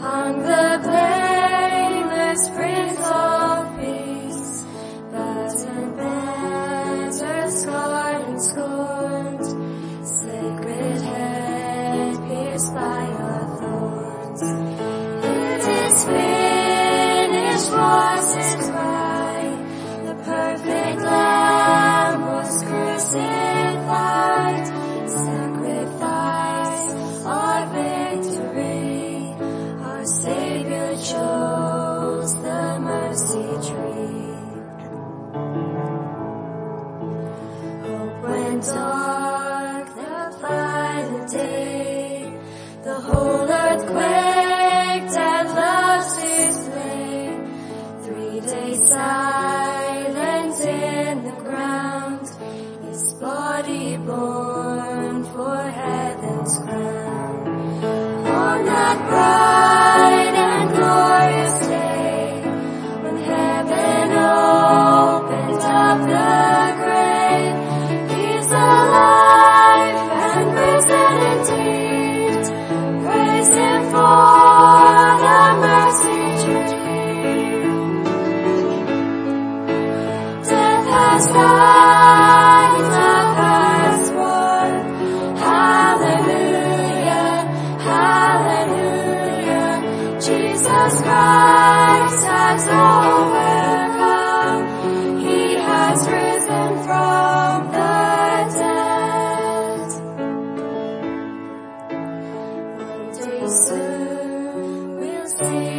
hung the blameless Prince of Peace, burdened, battered, scarred and scorned, sacred head pierced by your thorns. It is finished was his cry, the perfect Lamb was crucified, sacrifice our victory, our Savior chose the mercy tree. Hope went dark, the violet day, the whole earth quaked at love's display. 3 days silent in the ground, his body born for heaven's crown. On that bright and glorious day, when heaven opened up the grave, he's alive and risen indeed. Praise him for the mercy tree. Death has died, love has won. Hallelujah, hallelujah. Jesus Christ has overcome. He has risen from the dead. One day soon we'll see